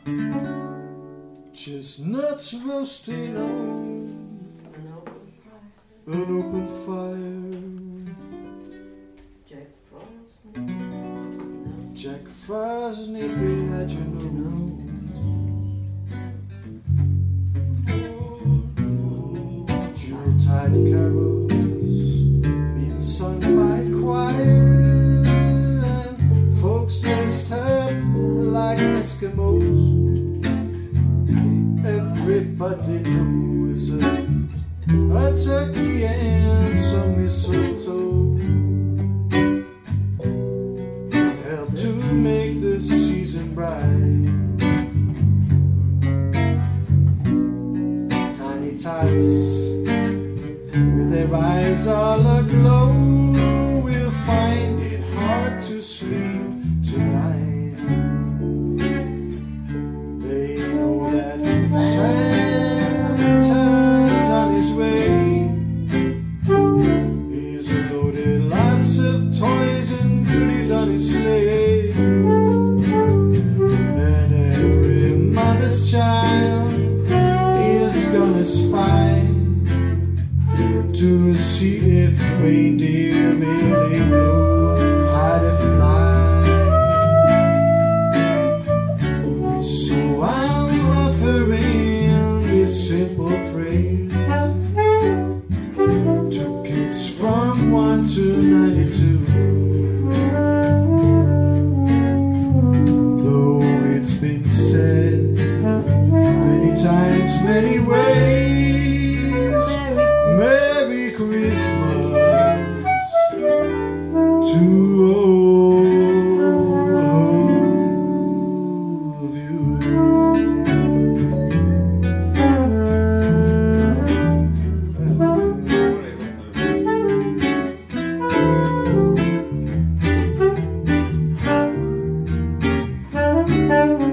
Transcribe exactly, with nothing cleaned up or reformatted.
Chestnuts roasting on An open fire. an open fire. Jack Frost nipping Jack Frost nipping at your nose. Yuletide carols being sung by choir, and folks dressed up like Eskimos. Everybody knows a, a turkey and some mistletoe help to make the season bright. Tiny tots with their eyes all aglow will find it hard to sleep tonight. They know that Santa's on his way. He's loaded lots of toys and goodies on his sleigh, and every mother's child is gonna spy to see if reindeer really know how to fly. So I'm offering this simple phrase to kids from one to ninety-two. Though it's been said many times, many ways, Merry Christmas to all of you. Thank you.